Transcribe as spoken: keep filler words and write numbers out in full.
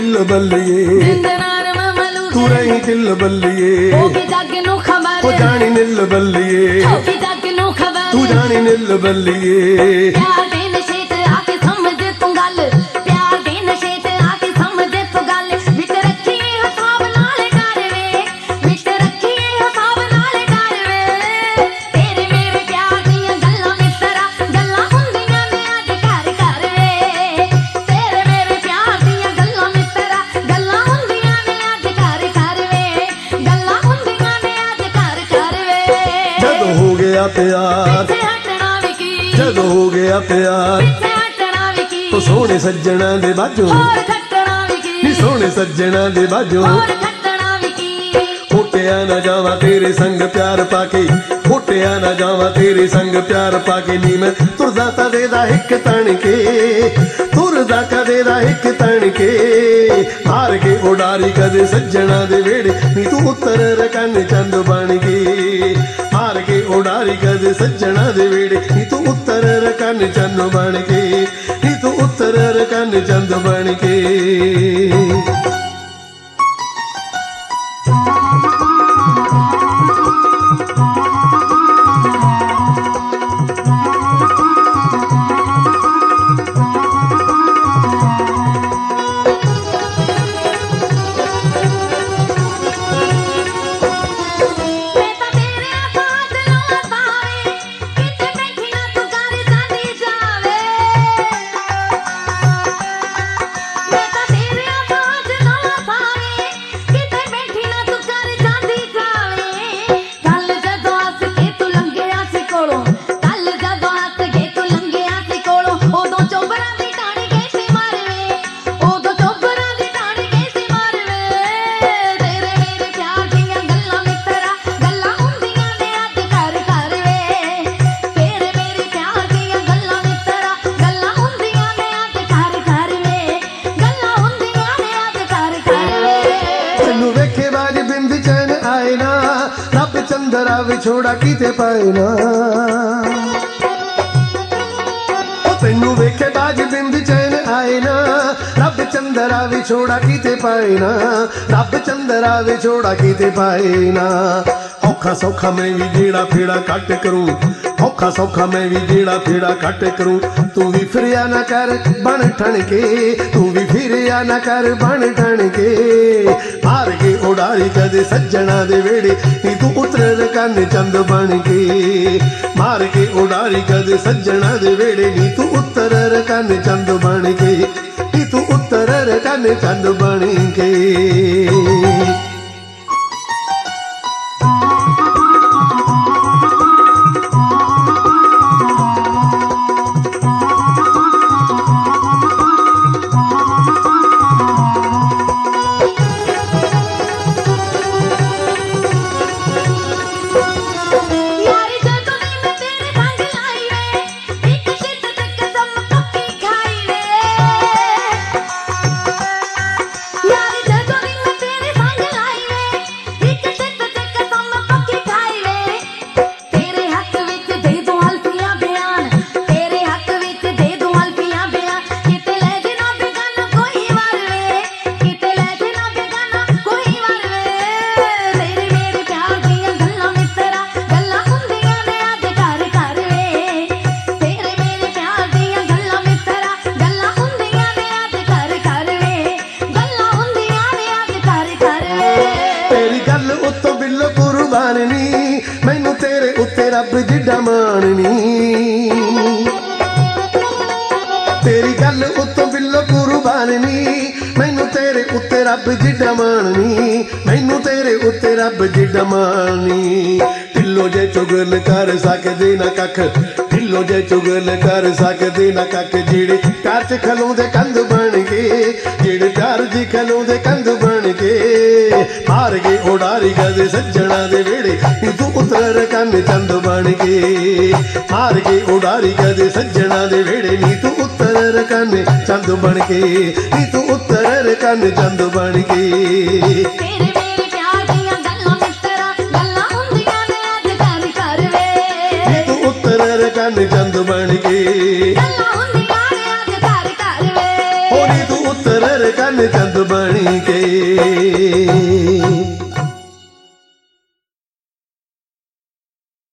दिल बल्लिए तू रही दिल बल्लिए हो जानी नील बल्लिए तू जानी नील बल्लिए प्यार जदों हो गया प्यार तो सोने सज्जना दे बाजों नी सोने सज्जना दे बाजों फुटिया ना जावा तेरे संग प्यार पाके फुटिया ना जावा तेरे संग प्यार पाके नी मैं तुरदा कदे दा हिक तन के तुरदा कदे दा हिक तन के हार के उडारी कदे सज्जना दे वेड़े नी तू उतर रकन चंद बन गई हार के उडारी कदे सज्जना दे वेड़े नी तू उतर रकन चंद बन के नी तू उतर रकन चंद बन के चंदरा विछोड़ा किते पाए ना तेनू वेखे बाज बिंद चैन आए ना रब चंदरा विछोड़ा किते पाए ना रब चंदरा विछोड़ा किते पाए ना औखा सौखा मैं भी गेड़ा फेड़ा कट करूं औखा सौखा मैं भी गेड़ा फेड़ा कट करूं तू भी फिरिया ना कर बन ठन के तू भी फिरिया ना कर बन ठन के मार के उडारी कदे सज्जना दे वेड़े नी तू उतर कन चंद बन के मार के उडारी कदे सज्जना दे वेड़े नी तू उतर कन चंद बन के नी तू उतर कन चंद बन के मैनू तेरे उत्ते रब जिड्डा माननी तेरी गल उत्तों बिल्लो कुर्बानी मैनू तेरे उत्ते रब जिड्डा माननी मैनू तेरे उत्ते रब जिड्डा माननी ढिल्लो जे चुगल कर सकदे ना कख ढिल्लो जे चुगल कर सकदे ना कख जेड़े प्यार च खलोंदे कंध बन के जेड़े प्यार च खलोंदे कंध बन के मार के उडारी कदे सज्जणा दे वेड़े तू उतर कन चंद बन के मार के उडारी कदे सज्जणा दे वेड़े नी तू उतर कन चंद बन के नी तू उतर कन चंद बन के तेरे मेरे प्यार दियां गल्लां मित्तरा गल्लां हुंदियां ने अज कर कर वे नी तू उतर कन चंद बन के गल्लां हुंदियां ने अज कर कर वे ओ नी तू उतर कन चंद बन ਵੇ।